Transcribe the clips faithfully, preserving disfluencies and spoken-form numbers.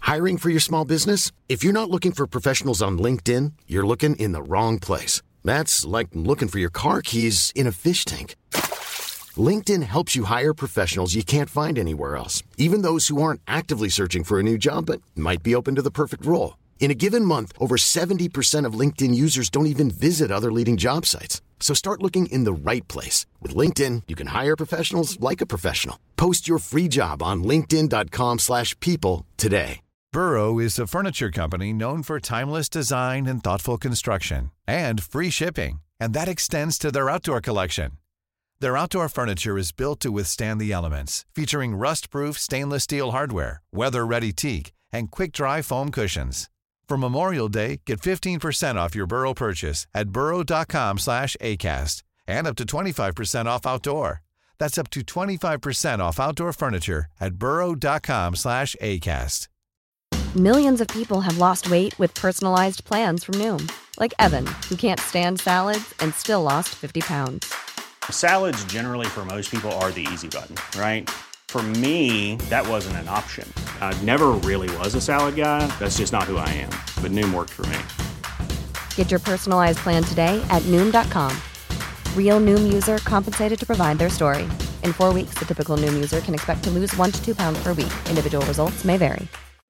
Hiring for your small business? If you're not looking for professionals on LinkedIn, you're looking in the wrong place. That's like looking for your car keys in a fish tank. LinkedIn helps you hire professionals you can't find anywhere else, even those who aren't actively searching for a new job but might be open to the perfect role. In a given month, over seventy percent of LinkedIn users don't even visit other leading job sites. So start looking in the right place. With LinkedIn, you can hire professionals like a professional. Post your free job on linkedin.com slash people today. Burrow is a furniture company known for timeless design and thoughtful construction, and free shipping, and that extends to their outdoor collection. Their outdoor furniture is built to withstand the elements, featuring rust-proof stainless steel hardware, weather-ready teak, and quick-dry foam cushions. For Memorial Day, get fifteen percent off your Burrow purchase at burrow.com slash ACAST and up to twenty-five percent off outdoor. That's up to twenty-five percent off outdoor furniture at burrow.com slash ACAST. Millions of people have lost weight with personalized plans from Noom. Like Evan, who can't stand salads and still lost fifty pounds. Salads generally for most people are the easy button, right? For me, that wasn't an option. I never really was a salad guy. That's just not who I am. But Noom worked for me. Get your personalized plan today at Noom dot com. Real Noom user compensated to provide their story. In four weeks, the typical Noom user can expect to lose one to two pounds per week. Individual results may vary.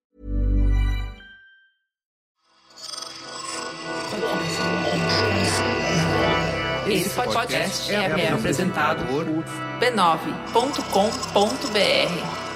Esse podcast é, é apresentado por b nove ponto com ponto b r.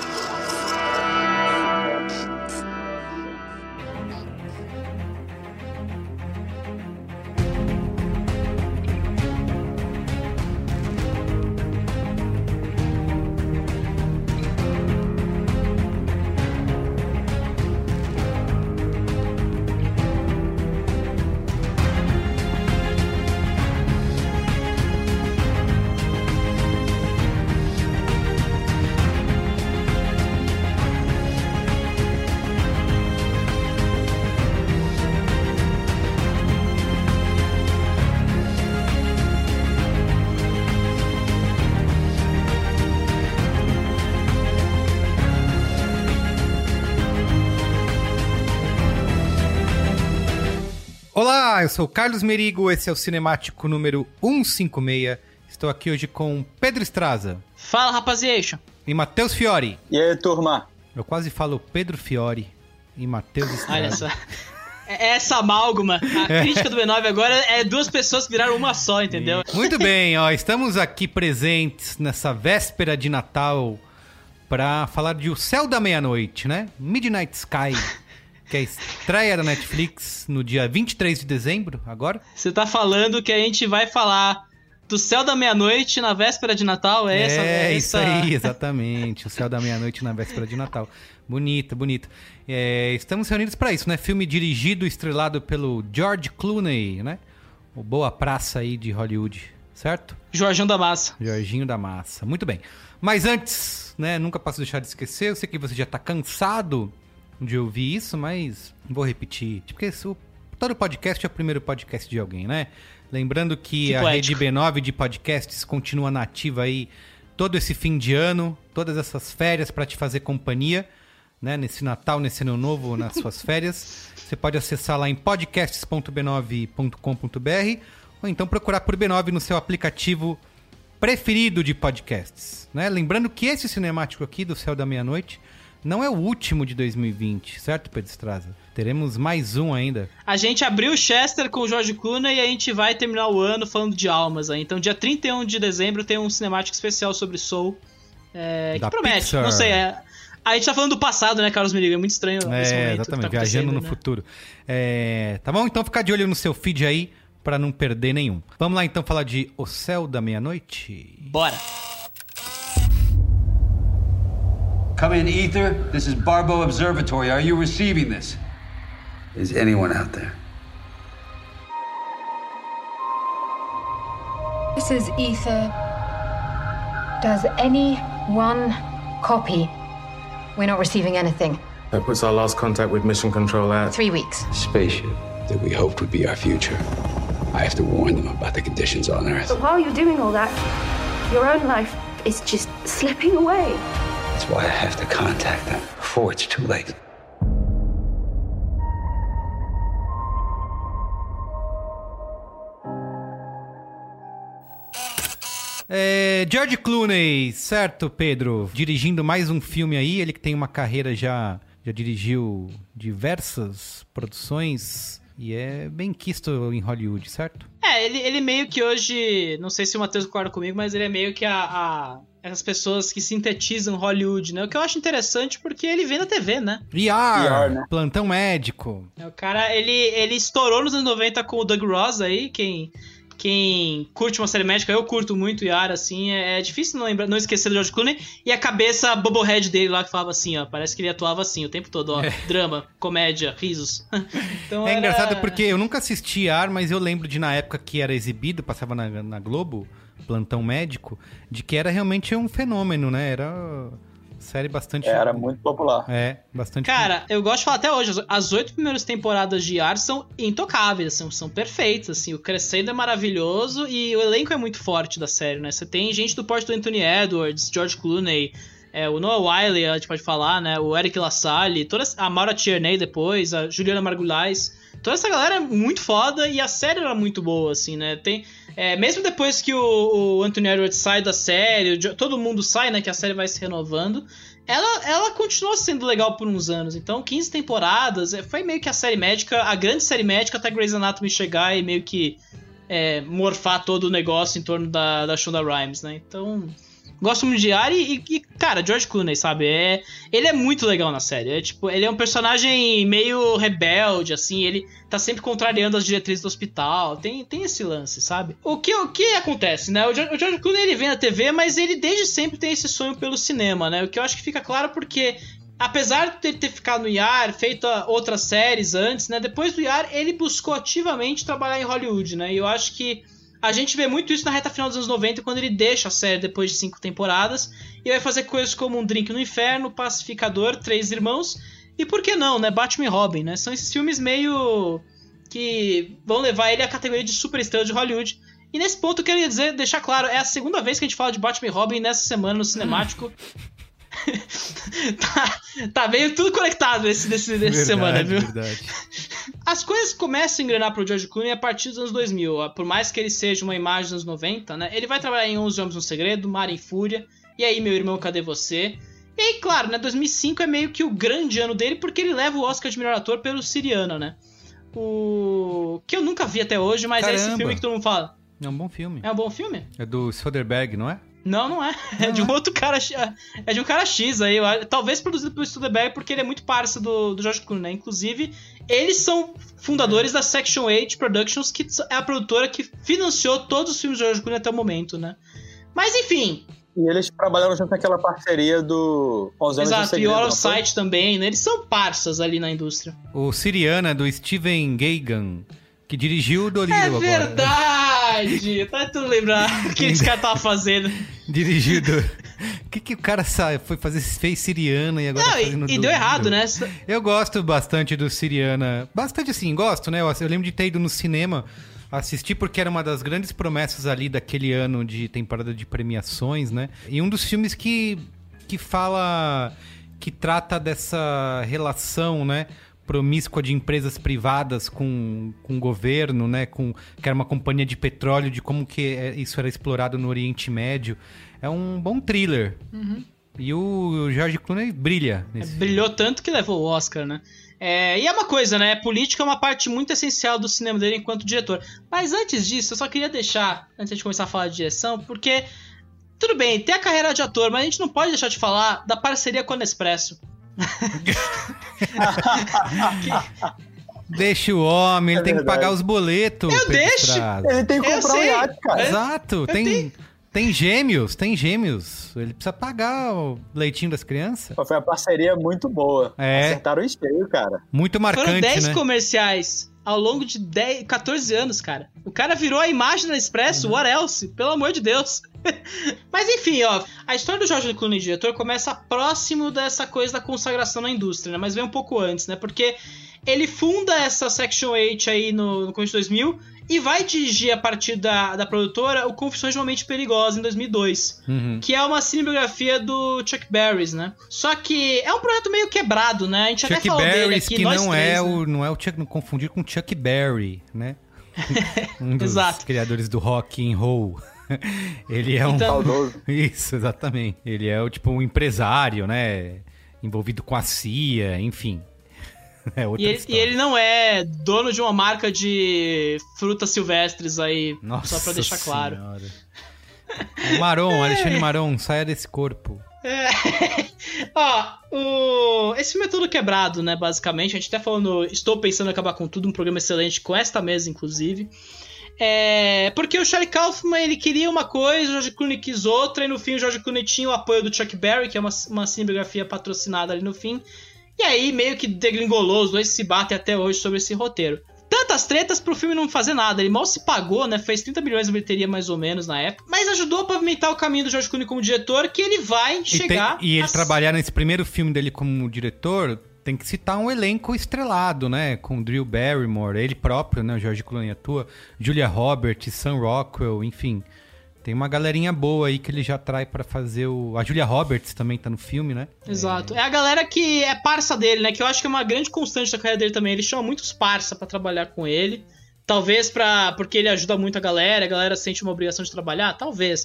Olá, eu sou o Carlos Merigo, esse é o Cinemático número cento e cinquenta e seis. Estou aqui hoje com Pedro Estraza. Fala, rapaziada. E Matheus Fiori. E aí, turma? Eu quase falo Pedro Fiori e Matheus Estraza. Olha só. Essa amálgama, a crítica do B nove agora é duas pessoas que viraram uma só, entendeu? Muito bem, ó, estamos aqui presentes nessa véspera de Natal para falar de O Céu da Meia-Noite, né? Midnight Sky. Que é a estreia da Netflix no dia vinte e três de dezembro, agora. Você tá falando que a gente vai falar do Céu da Meia-Noite na véspera de Natal? É, é essa, é isso essa... aí, exatamente. O Céu da Meia-Noite na véspera de Natal. Bonito, bonito. É, estamos reunidos para isso, né? Filme dirigido, estrelado pelo George Clooney, né? O Boa Praça aí de Hollywood, certo? Jorginho da Massa. Jorginho da Massa, muito bem. Mas antes, né? Nunca posso deixar de esquecer, eu sei que você já tá cansado de ouvir isso, mas vou repetir. Porque isso, todo podcast é o primeiro podcast de alguém, né? Lembrando que, que a poético. Rede B nove de podcasts continua nativa aí todo esse fim de ano, todas essas férias para te fazer companhia, né? Nesse Natal, nesse Ano Novo, nas suas férias. Você pode acessar lá em podcasts ponto b nove ponto com ponto b r ou então procurar por B nove no seu aplicativo preferido de podcasts, né? Lembrando que esse cinemático aqui do Céu da Meia-Noite não é o último de dois mil e vinte, certo, Pedro Estraza? Teremos mais um ainda. A gente abriu o Chester com o George Clooney e a gente vai terminar o ano falando de almas aí. Então, dia trinta e um de dezembro tem um cinemático especial sobre Soul, é, que promete. Pixar. Não sei, é... a gente tá falando do passado, né, Carlos Merigo? É muito estranho é, esse momento. Exatamente, tá viajando no né? futuro. É, tá bom? Então fica de olho no seu feed aí pra não perder nenhum. Vamos lá então falar de O Céu da Meia-Noite? Bora! Come in, Ether. This is Barbo Observatory. Are you receiving this? Is anyone out there? This is Ether. Does anyone copy? We're not receiving anything. That puts our last contact with Mission Control at... Three weeks. Spaceship that we hoped would be our future. I have to warn them about the conditions on Earth. But while you're doing all that, your own life is just slipping away. That's why I have to contact them before it's too late. É, George Clooney, certo, Pedro? Dirigindo mais um filme aí, ele que tem uma carreira já, já dirigiu diversas produções e é bem quisto em Hollywood, certo? É, ele, ele meio que hoje, não sei se o Matheus concorda comigo, mas ele é meio que a, a essas pessoas que sintetizam Hollywood, né? O que eu acho interessante porque ele vem da T V, né? E R, né? Plantão Médico. O cara, ele, ele estourou nos anos noventa com o Doug Ross aí, quem... Quem curte uma série médica, eu curto muito Yara, assim, é, é difícil não, lembrar, não esquecer do George Clooney. E a cabeça bubblehead dele lá que falava assim, ó, parece que ele atuava assim o tempo todo, ó, é. Drama, comédia, risos. Então é era... engraçado porque eu nunca assisti Yara, mas eu lembro de na época que era exibido, passava na, na Globo, Plantão Médico, de que era realmente um fenômeno, né, era... Série bastante... É, era muito popular. É, bastante... Cara, eu gosto de falar até hoje, as oito primeiras temporadas de Yara são intocáveis, são, são perfeitas, assim, o crescendo é maravilhoso e o elenco é muito forte da série, né? Você tem gente do porte do Anthony Edwards, George Clooney, é, o Noah Wyle, a gente pode falar, né? O Eric LaSalle, toda a Maura Tierney depois, a Juliana Margulies, toda essa galera é muito foda e a série era muito boa, assim, né? Tem... É, mesmo depois que o, o Anthony Edwards sai da série, todo mundo sai, né, que a série vai se renovando, ela, ela continuou sendo legal por uns anos. Então, quinze temporadas, foi meio que a série médica, a grande série médica até Grey's Anatomy chegar e meio que é, morfar todo o negócio em torno da, da Shonda Rhimes, né? Então... Gosto muito de Ari e, e, cara, George Clooney, sabe? É, ele é muito legal na série. É, tipo, ele é um personagem meio rebelde, assim. Ele tá sempre contrariando as diretrizes do hospital. Tem, tem esse lance, sabe? O que, o que acontece, né? O George, o George Clooney, ele vem na T V, mas ele desde sempre tem esse sonho pelo cinema, né? O que eu acho que fica claro porque... Apesar de ele ter ficado no Y A R, feito outras séries antes, né? Depois do Y A R, ele buscou ativamente trabalhar em Hollywood, né? E eu acho que a gente vê muito isso na reta final dos anos noventa, quando ele deixa a série depois de cinco temporadas e vai fazer coisas como Um Drink no Inferno, Pacificador, Três Irmãos e, por que não, né, Batman e Robin, né? São esses filmes meio que vão levar ele à categoria de superestrela de Hollywood. E nesse ponto eu queria dizer, deixar claro, é a segunda vez que a gente fala de Batman e Robin nessa semana no Cinemático. tá, tá meio tudo conectado nesse, nesse, nessa semana, viu? Verdade. As coisas começam a engrenar pro George Clooney a partir dos anos dois mil. Por mais que ele seja uma imagem dos anos noventa, né? Ele vai trabalhar em onze Homens no Segredo, Mar em Fúria, E aí, Meu Irmão, Cadê Você? E aí, claro, né? dois mil e cinco é meio que o grande ano dele, porque ele leva o Oscar de melhor ator pelo Siriana, né? O que eu nunca vi até hoje, mas Caramba. É esse filme que todo mundo fala. É um bom filme. É um bom filme? É do Soderbergh, não é? Não, não é. Não é de um é. outro cara. É de um cara X aí. Talvez produzido pelo Soderbergh, porque ele é muito parça do, do George Clooney, né? Inclusive, eles são fundadores da Section oito Productions, que é a produtora que financiou todos os filmes do George Clooney até o momento, né? Mas, enfim... E eles trabalharam junto naquela parceria do... Exato, e o Out of Sight também, né? Eles são parças ali na indústria. O Siriana, do Steven Gaghan, que dirigiu o Dolittle agora. É verdade! Tá tudo lembrar o que esse cara tava fazendo. Dirigiu do... O que que o cara sabe? Foi fazer, fez Siriana e agora Não, tá fazendo e, e deu errado, né? Eu gosto bastante do Siriana. Bastante assim, gosto, né? Eu, eu lembro de ter ido no cinema assistir porque era uma das grandes promessas ali daquele ano de temporada de premiações, né? E um dos filmes que, que fala... que trata dessa relação, né? promíscua de empresas privadas com, com o governo, né? Com, que era uma companhia de petróleo, de como que isso era explorado no Oriente Médio. É um bom thriller. Uhum. E o George Clooney brilha nesse Brilhou filme. Tanto que levou o Oscar, né? É, e é uma coisa, né? Política é uma parte muito essencial do cinema dele enquanto diretor. Mas antes disso, eu só queria deixar, antes de começar a falar de direção, porque, tudo bem, tem a carreira de ator, mas a gente não pode deixar de falar da parceria com a Nespresso. Deixa o homem, ele é tem que pagar os boletos. Eu deixo. Estrada. Ele tem que comprar um iate, cara. Exato, tem... Tenho... Tem gêmeos, tem gêmeos. Ele precisa pagar o leitinho das crianças. Foi uma parceria muito boa. É. Acertaram o esteio, cara. Muito marcante, Foram dez né? comerciais ao longo de dez, catorze anos, cara. O cara virou a imagem da Nespresso, uhum. What else? Pelo amor de Deus. Mas enfim, ó. A história do George Clooney, diretor, começa próximo dessa coisa da consagração na indústria, né? Mas vem um pouco antes, né? Porque ele funda essa Section oito aí no, no começo de dois mil... E vai dirigir a partir da, da produtora o Confissões de uma Mente Perigosa, em dois mil e dois. Uhum. Que é uma cinebiografia do Chuck Berry, né? Só que é um projeto meio quebrado, né? A gente Chuck até falou Berry, dele aqui, que nós não três, é né? o não é o Chuck, não confundir com Chuck Berry, né? Um dos Exato. criadores do rock and roll. Ele é um... Saudoso. Isso, exatamente. Ele é o tipo um empresário, né? Envolvido com a C I A, enfim. É outra e, ele, história. e ele não é dono de uma marca de frutas silvestres aí, Nossa só pra deixar claro. O Maron, Alexandre Maron, saia desse corpo. É. Ó, o... esse filme é tudo quebrado, né, basicamente. A gente até falou no Estou Pensando em Acabar com Tudo, um programa excelente com esta mesa, inclusive. É... Porque o Charlie Kaufman, ele queria uma coisa, o George Clooney quis outra, e no fim o George Clooney tinha o apoio do Chuck Berry, que é uma, uma cinebiografia patrocinada ali no fim. E aí meio que degringolou, os dois se batem até hoje sobre esse roteiro. Tantas tretas pro filme não fazer nada. Ele mal se pagou, né? Fez trinta milhões de bilheteria mais ou menos na época. Mas ajudou a pavimentar o caminho do George Clooney como diretor, que ele vai e chegar... Tem, e ele a... trabalhar nesse primeiro filme dele como diretor, tem que citar um elenco estrelado, né? Com Drew Barrymore, ele próprio, né? O George Clooney atua, Julia Roberts, Sam Rockwell, enfim... Tem uma galerinha boa aí que ele já traz pra fazer o... A Julia Roberts também tá no filme, né? Exato. É... é a galera que é parça dele, né? Que eu acho que é uma grande constante da carreira dele também. Ele chama muitos parça pra trabalhar com ele. Talvez pra... porque ele ajuda muito a galera, a galera sente uma obrigação de trabalhar, talvez.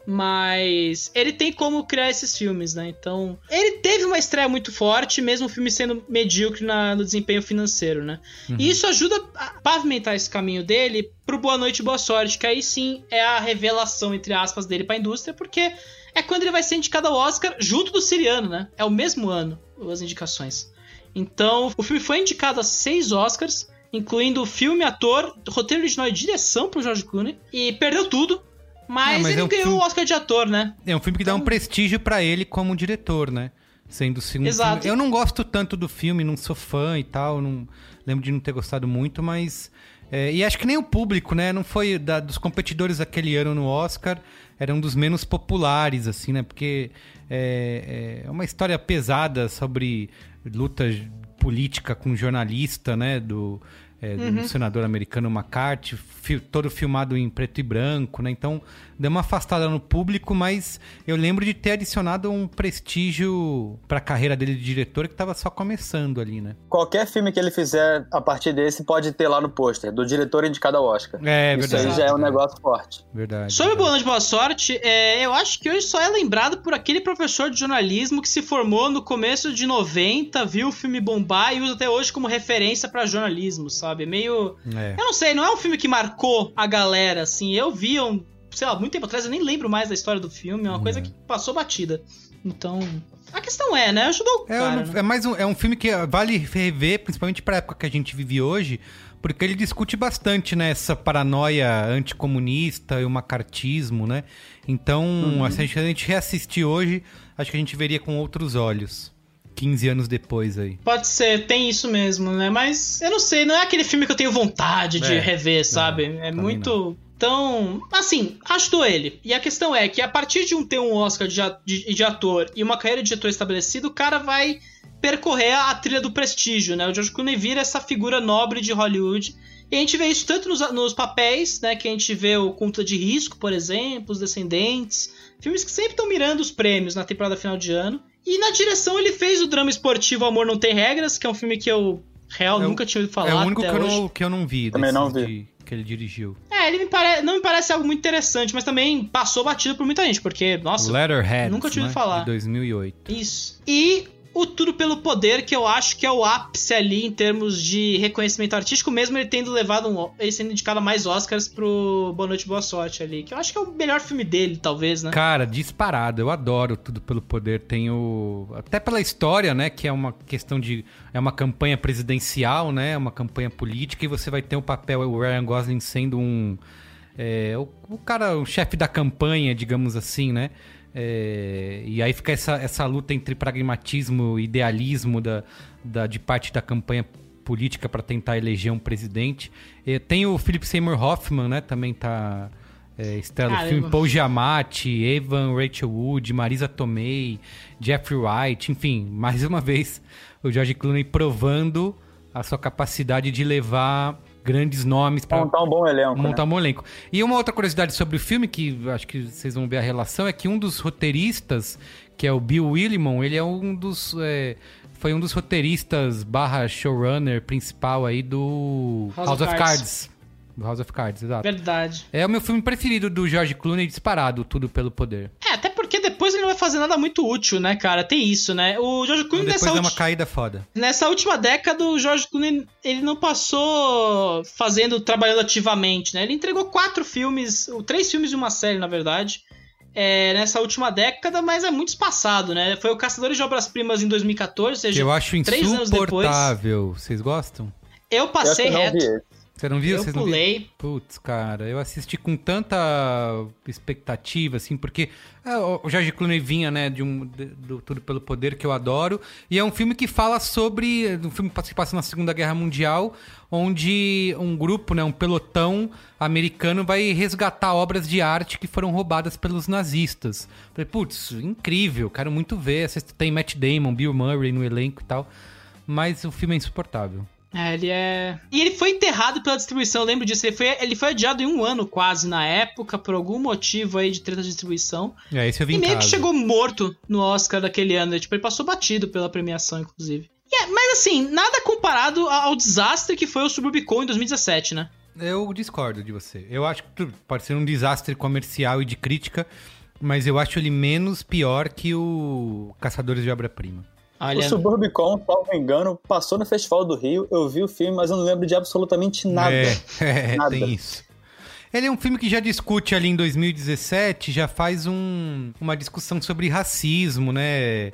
Mas ele tem como criar esses filmes, né? Então, ele teve uma estreia muito forte, mesmo o filme sendo medíocre na, no desempenho financeiro, né? Uhum. E isso ajuda a pavimentar esse caminho dele pro Boa Noite e Boa Sorte, que aí sim é a revelação, entre aspas, dele pra indústria, porque é quando ele vai ser indicado ao Oscar junto do Siriano, né? É o mesmo ano, as indicações. Então, o filme foi indicado a seis Oscars, incluindo filme, ator, roteiro original e direção pro George Clooney, e perdeu tudo. Mas, não, mas ele é um ganhou filme... o Oscar de ator, né? É um filme que dá um prestígio pra ele como diretor, né? Sendo o segundo Exato. filme. Eu não gosto tanto do filme, não sou fã e tal, não lembro de não ter gostado muito, mas... É, e acho que nem o público, né? Não foi da, dos competidores aquele ano no Oscar, era um dos menos populares, assim, né? Porque é, é uma história pesada sobre luta política com jornalista, né? Do... É, do uhum. senador americano McCarthy, fi, todo filmado em preto e branco, né? Então, deu uma afastada no público, mas eu lembro de ter adicionado um prestígio pra carreira dele de diretor que tava só começando ali, né? Qualquer filme que ele fizer a partir desse pode ter lá no pôster, do diretor indicado ao Oscar. É, Isso verdade. aí já é um negócio forte. Verdade. Sobre o Boa Noite, Boa Sorte, é, eu acho que hoje só é lembrado por aquele professor de jornalismo que se formou no começo de noventa, viu o filme bombar e usa até hoje como referência pra jornalismo, sabe? É meio... É. Eu não sei, não é um filme que marcou a galera, assim. Eu vi, um, sei lá, muito tempo atrás, eu nem lembro mais da história do filme. É uma é. coisa que passou batida. Então, a questão é, né? Ajudou o é, cara. Não, né? É mais um, é um filme que vale rever, principalmente pra época que a gente vive hoje, porque ele discute bastante, né? Essa paranoia anticomunista e o macartismo, né? Então, uhum. se a gente, a gente reassistir hoje, acho que a gente veria com outros olhos. quinze anos depois aí. Pode ser, tem isso mesmo, né? Mas eu não sei, não é aquele filme que eu tenho vontade de é, rever, sabe? É, é muito... Não. Então, assim, ajudou ele. E a questão é que a partir de um ter um Oscar de, de, de ator e uma carreira de diretor estabelecido, o cara vai percorrer a trilha do prestígio, né? O George Clooney vira essa figura nobre de Hollywood. E a gente vê isso tanto nos, nos papéis, né? Que a gente vê o Conta de Risco, por exemplo, Os Descendentes. Filmes que sempre estão mirando os prêmios na temporada final de ano. E na direção ele fez o drama esportivo Amor Não Tem Regras, que é um filme que eu, real, é nunca tinha ouvido falar. É o único até que, eu hoje. não, que eu não vi. Também não vi. De, que ele dirigiu. É, ele me pare... não me parece algo muito interessante, mas também passou batido por muita gente, porque, nossa, Letterheads, nunca tinha ouvido né? falar. De dois mil e oito. Isso. E o Tudo Pelo Poder, que eu acho que é o ápice ali em termos de reconhecimento artístico, mesmo ele tendo levado um... ele sendo indicado a mais Oscars pro Boa Noite, Boa Sorte ali, que eu acho que é o melhor filme dele, talvez, né? Cara, disparado, eu adoro Tudo Pelo Poder, tenho... até pela história, né, que é uma questão de... é uma campanha presidencial, né, uma campanha política, e você vai ter o papel, o Ryan Gosling sendo um... É, o, o cara, o chefe da campanha, digamos assim, né? É, e aí fica essa, essa luta entre pragmatismo e idealismo da, da, de parte da campanha política para tentar eleger um presidente. É, tem o Philip Seymour Hoffman, né? Também tá é, estrela do filme. Paul Giamatti, Evan Rachel Wood, Marisa Tomei, Jeffrey Wright, enfim, mais uma vez o George Clooney provando a sua capacidade de levar grandes nomes para montar um bom elenco. Montar né? um bom elenco. E uma outra curiosidade sobre o filme, que acho que vocês vão ver a relação, é que um dos roteiristas, que é o Bill Willimon, ele é um dos... É, foi um dos roteiristas barra showrunner principal aí do House, House of Cards. Cards. Do House of Cards, exato. Verdade. É o meu filme preferido do George Clooney, disparado, Tudo Pelo Poder. É, até porque depois ele não vai fazer nada muito útil, né, cara? Tem isso, né? O George Clooney depois nessa é uma ulti... caída foda. Nessa última década, o George Clooney, ele não passou fazendo, trabalhando ativamente, né? Ele entregou quatro filmes, três filmes e uma série, na verdade, é, nessa última década, mas é muito espaçado, né? Foi o Caçadores de Obras-Primas em dois mil e catorze, ou seja, eu acho três anos depois. insuportável. Vocês gostam? Eu passei eu reto. Você não viu? Eu Vocês pulei. Não viram? Putz, cara, eu assisti com tanta expectativa, assim, porque é, o George Clooney vinha, né, de um, de, do Tudo Pelo Poder, que eu adoro, e é um filme que fala sobre, um filme que se passa na Segunda Guerra Mundial, onde um grupo, né, um pelotão americano vai resgatar obras de arte que foram roubadas pelos nazistas. Falei, putz, incrível, quero muito ver. Tem Matt Damon, Bill Murray no elenco e tal, mas o filme é insuportável. É, ele é... E ele foi enterrado pela distribuição, eu lembro disso. Ele foi, ele foi adiado em um ano quase, na época, por algum motivo aí de treta de distribuição. É, esse eu vi e em meio casa. que chegou morto no Oscar daquele ano. Tipo, ele passou batido pela premiação, inclusive. É, mas assim, nada comparado ao desastre que foi o Suburbicon em dois mil e dezessete, né? Eu discordo de você. Eu acho que pode ser um desastre comercial e de crítica, mas eu acho ele menos pior que o Caçadores de Obra-Prima. Olha... O Suburbicon, salvo engano, passou no Festival do Rio. Eu vi o filme, mas eu não lembro de absolutamente nada. É, é nada. Tem isso. Ele é um filme que já discute ali em dois mil e dezessete, já faz um, uma discussão sobre racismo, né?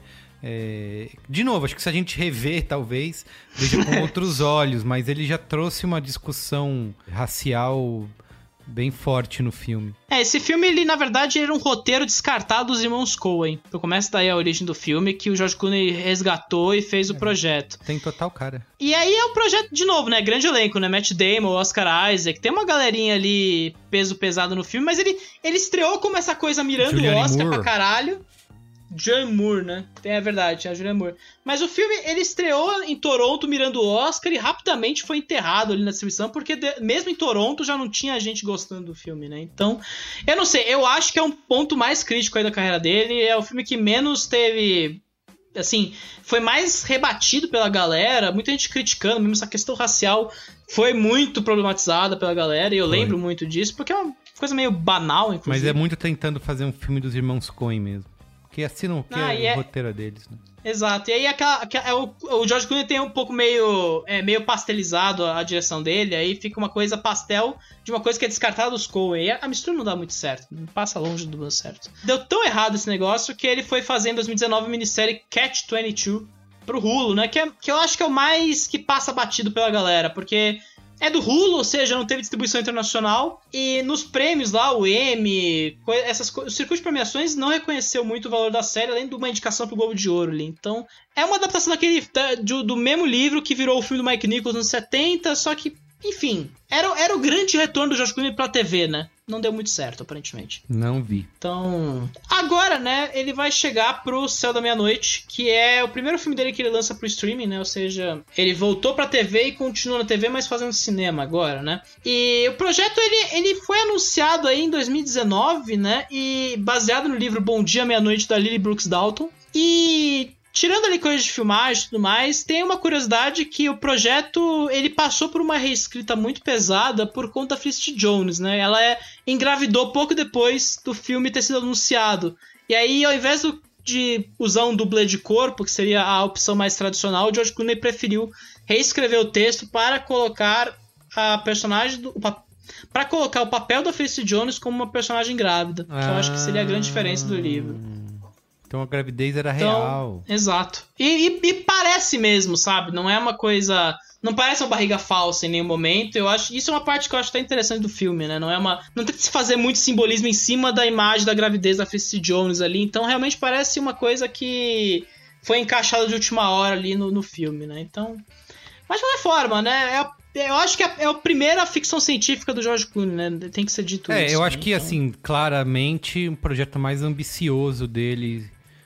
É, de novo, acho que se a gente rever, talvez, veja com outros olhos, mas ele já trouxe uma discussão racial bem forte no filme. É, esse filme, ele, na verdade, era um roteiro descartado dos irmãos Coen. Então começa daí a origem do filme, que o George Clooney resgatou e fez o é, projeto. Tem total cara. E aí é o projeto, de novo, né? Grande elenco, né? Matt Damon, Oscar Isaac. Tem uma galerinha ali, peso pesado no filme, mas ele, ele estreou como essa coisa mirando o Oscar Moore. Pra caralho. Julianne Moore, né? É verdade, a Julianne Moore. Mas o filme, ele estreou em Toronto mirando o Oscar e rapidamente foi enterrado ali na distribuição, porque de, mesmo em Toronto já não tinha gente gostando do filme, né? Então, eu não sei, eu acho que é um ponto mais crítico aí da carreira dele, é o filme que menos teve... Assim, foi mais rebatido pela galera, muita gente criticando, mesmo essa questão racial foi muito problematizada pela galera, e eu foi. lembro muito disso, porque é uma coisa meio banal, inclusive. Mas é muito tentando fazer um filme dos irmãos Coen mesmo. Que assinam que ah, é o é... roteiro deles, né? Exato. E aí aquela, aquela, é o, o George Clooney tem um pouco meio, é, meio pastelizado a, a direção dele, aí fica uma coisa pastel de uma coisa que é descartada dos Coen. E a, a mistura não dá muito certo, não passa longe do meu certo. Deu tão errado esse negócio que ele foi fazer em dois mil e dezenove a minissérie Catch vinte e dois pro Hulu, né? Que, é, que eu acho que é o mais que passa batido pela galera, porque... É do Hulu, ou seja, não teve distribuição internacional. E nos prêmios lá, o Emmy, essas co- o circuito de premiações não reconheceu muito o valor da série, além de uma indicação pro Globo de Ouro ali. Então, é uma adaptação daquele, da, do, do mesmo livro que virou o filme do Mike Nichols nos setenta, só que, enfim, era, era o grande retorno do George Clooney pra T V, né? Não deu muito certo, aparentemente. Não vi. Então, agora, né, ele vai chegar pro Céu da Meia-Noite, que é o primeiro filme dele que ele lança pro streaming, né? Ou seja, ele voltou pra T V e continua na T V, mas fazendo cinema agora, né? E o projeto, ele, ele foi anunciado aí em dois mil e dezenove, né? E baseado no livro Bom Dia, Meia-Noite, da Lily Brooks Dalton. E... tirando ali coisas de filmagem e tudo mais, tem uma curiosidade que o projeto, ele passou por uma reescrita muito pesada por conta da Felicity Jones, né? Ela é, engravidou pouco depois do filme ter sido anunciado. E aí, ao invés do, de usar um dublê de corpo, que seria a opção mais tradicional, o George Clooney preferiu reescrever o texto para colocar a personagem do... para colocar o papel da Felicity Jones como uma personagem grávida, que ah. eu acho que seria a grande diferença do livro. Então a gravidez era então, real. Exato. E, e, e parece mesmo, sabe? Não é uma coisa... Não parece uma barriga falsa em nenhum momento. Eu acho, isso é uma parte que eu acho até interessante do filme, né? Não é uma... Não tem que se fazer muito simbolismo em cima da imagem da gravidez da Felicity Jones ali. Então realmente parece uma coisa que foi encaixada de última hora ali no, no filme, né? Então... Mas de qualquer forma, né? É, eu acho que é, é a primeira ficção científica do George Clooney, né? Tem que ser dito é, isso. É, eu acho né? que, então... assim, claramente um projeto mais ambicioso dele...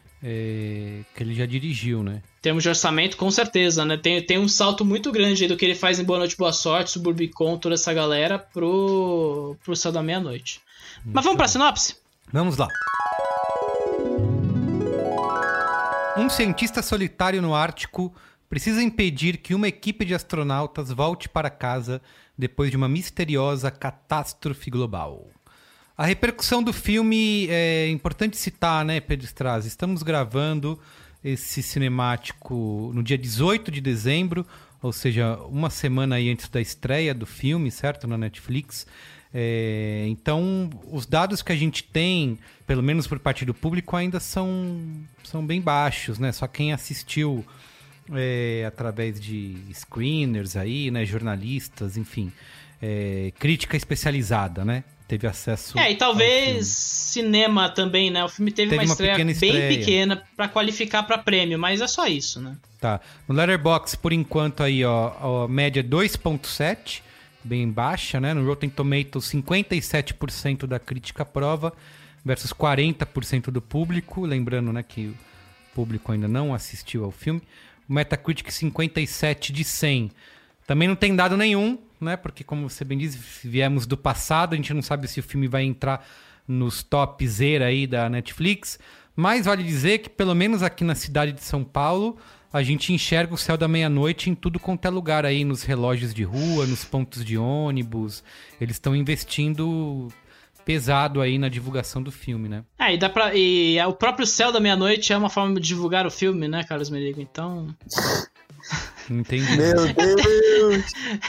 É, que ele já dirigiu, né? Em termos de orçamento, com certeza, né? Tem, tem um salto muito grande aí do que ele faz em Boa Noite, Boa Sorte, Suburbicon, toda essa galera pro, pro Céu da Meia-Noite. Muito Mas vamos pra sinopse? Vamos lá. Um cientista solitário no Ártico precisa impedir que uma equipe de astronautas volte para casa depois de uma misteriosa catástrofe global. A repercussão do filme é importante citar, né, Pedro Strazzi? Estamos gravando esse cinemático no dia dezoito de dezembro, ou seja, uma semana aí antes da estreia do filme, certo? Na Netflix. É, então, os dados que a gente tem, pelo menos por parte do público, ainda são, são bem baixos, né? Só quem assistiu é, através de screeners aí, né? Jornalistas, enfim, é, crítica especializada, né? Teve acesso. É, e talvez cinema também, né? O filme teve, teve uma, uma estreia bem estreia. pequena pra qualificar pra prêmio, mas é só isso, né? Tá. No Letterboxd, por enquanto, aí, ó, a média dois ponto sete, bem baixa, né? No Rotten Tomatoes, cinquenta e sete por cento da crítica aprova versus quarenta por cento do público. Lembrando, né, que o público ainda não assistiu ao filme. O Metacritic, cinquenta e sete de cem. Também não tem dado nenhum, né? Porque, como você bem diz, viemos do passado, a gente não sabe se o filme vai entrar nos top zero aí da Netflix. Mas vale dizer que, pelo menos aqui na cidade de São Paulo, a gente enxerga o Céu da Meia-Noite em tudo quanto é lugar aí, nos relógios de rua, nos pontos de ônibus. Eles estão investindo pesado aí na divulgação do filme, né? É, e dá pra. E o próprio Céu da Meia-Noite é uma forma de divulgar o filme, né, Carlos Merigo? Então. Entendi. Meu Deus!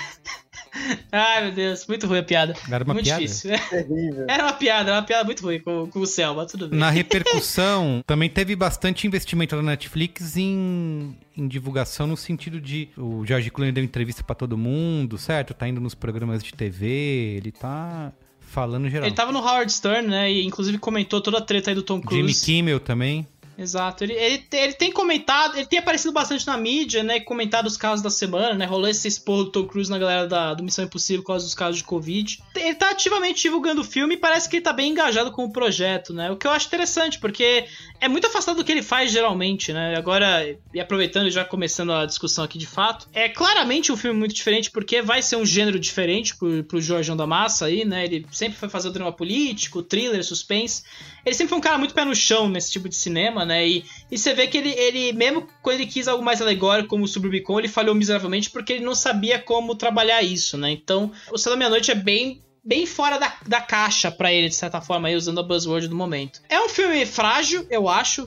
Ai, meu Deus, muito ruim a piada. Era uma muito piada? Difícil. Era uma piada, era uma piada muito ruim com, com o céu, mas tudo bem. Na repercussão, também teve bastante investimento da Netflix em, em divulgação, no sentido de... O George Clooney deu entrevista pra todo mundo, certo? Tá indo nos programas de T V, ele tá falando geral. Ele tava no Howard Stern, né? E inclusive comentou toda a treta aí do Tom Cruise. Jimmy Kimmel também. Exato, ele, ele, ele tem comentado, ele tem aparecido bastante na mídia, né, comentado os casos da semana, né, rolou esse esporro do Tom Cruise na galera da, do Missão Impossível por causa dos casos de Covid. Ele tá ativamente divulgando o filme e parece que ele tá bem engajado com o projeto, né, o que eu acho interessante, porque é muito afastado do que ele faz geralmente, né, agora, e aproveitando e já começando a discussão aqui de fato, é claramente um filme muito diferente, porque vai ser um gênero diferente pro, pro Jorgeão da Massa aí, né, ele sempre foi fazer o drama político, thriller, suspense, ele sempre foi um cara muito pé no chão nesse tipo de cinema, né? E, e você vê que ele, ele, mesmo quando ele quis algo mais alegórico, como o Suburbicon, ele falhou miseravelmente porque ele não sabia como trabalhar isso, né? Então, o Céu da Meia-Noite é bem, bem fora da, da caixa pra ele, de certa forma, aí, usando a buzzword do momento. É um filme frágil, eu acho,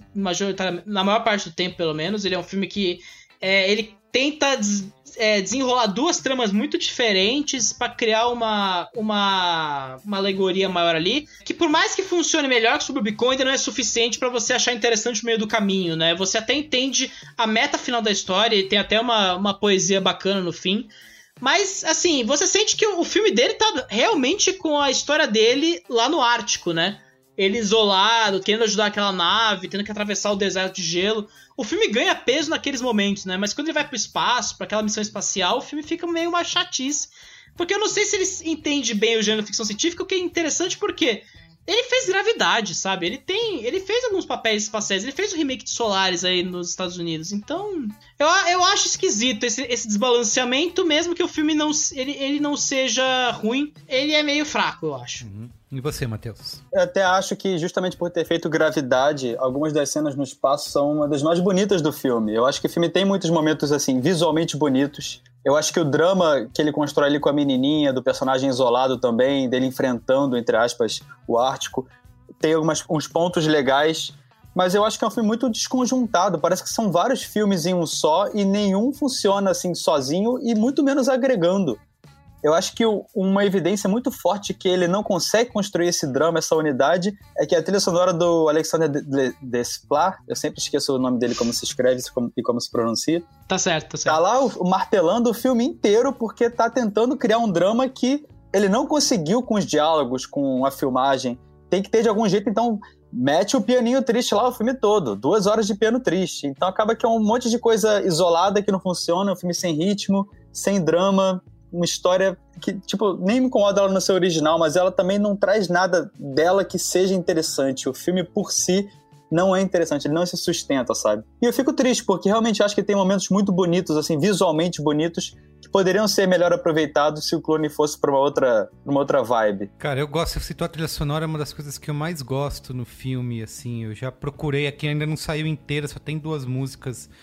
na maior parte do tempo, pelo menos. Ele é um filme que é, ele tenta des, é, desenrolar duas tramas muito diferentes pra criar uma, uma, uma alegoria maior ali, que por mais que funcione melhor que o Suburbicon, ainda não é suficiente pra você achar interessante no meio do caminho, né? Você até entende a meta final da história e tem até uma, uma poesia bacana no fim, mas, assim, você sente que o filme dele tá realmente com a história dele lá no Ártico, né? Ele isolado, querendo ajudar aquela nave, tendo que atravessar o deserto de gelo. O filme ganha peso naqueles momentos, né? Mas quando ele vai pro espaço, pra aquela missão espacial, o filme fica meio uma chatice. Porque eu não sei se ele entende bem o gênero ficção científica, o que é interessante porque ele fez Gravidade, sabe? Ele tem, ele fez alguns papéis espaciais, ele fez o remake de Solaris aí nos Estados Unidos. Então, eu, eu acho esquisito esse, esse desbalanceamento, mesmo que o filme não, ele, ele não seja ruim, ele é meio fraco, eu acho. Uhum. E você, Matheus? Eu até acho que, justamente por ter feito Gravidade, algumas das cenas no espaço são uma das mais bonitas do filme. Eu acho que o filme tem muitos momentos, assim, visualmente bonitos. Eu acho que o drama que ele constrói ali com a menininha, do personagem isolado também, dele enfrentando, entre aspas, o Ártico, tem algumas, uns pontos legais, mas eu acho que é um filme muito desconjuntado. Parece que são vários filmes em um só e nenhum funciona, assim, sozinho e muito menos agregando. Eu acho que uma evidência muito forte que ele não consegue construir esse drama, essa unidade, é que a trilha sonora do Alexander Desplat, eu sempre esqueço o nome dele, como se escreve e como se pronuncia. Tá certo, tá certo. Tá lá o, martelando o filme inteiro porque tá tentando criar um drama que ele não conseguiu com os diálogos, com a filmagem. Tem que ter de algum jeito, então mete o pianinho triste lá o filme todo. Duas horas de piano triste. Então acaba que é um monte de coisa isolada que não funciona, um filme sem ritmo, sem drama, uma história que, tipo, nem me incomoda ela no seu original, mas ela também não traz nada dela que seja interessante. O filme, por si, não é interessante, ele não se sustenta, sabe? E eu fico triste, porque realmente acho que tem momentos muito bonitos, assim, visualmente bonitos, que poderiam ser melhor aproveitados se o Clooney fosse pra uma outra, uma outra vibe. Cara, eu gosto, eu cito a trilha sonora, é uma das coisas que eu mais gosto no filme, assim, eu já procurei aqui, ainda não saiu inteira, só tem duas músicas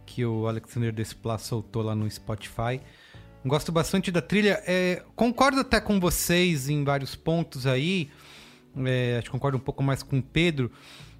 que o Alexander Desplat soltou lá no Spotify. Gosto bastante da trilha. É, concordo até com vocês em vários pontos aí. É, acho que concordo um pouco mais com o Pedro.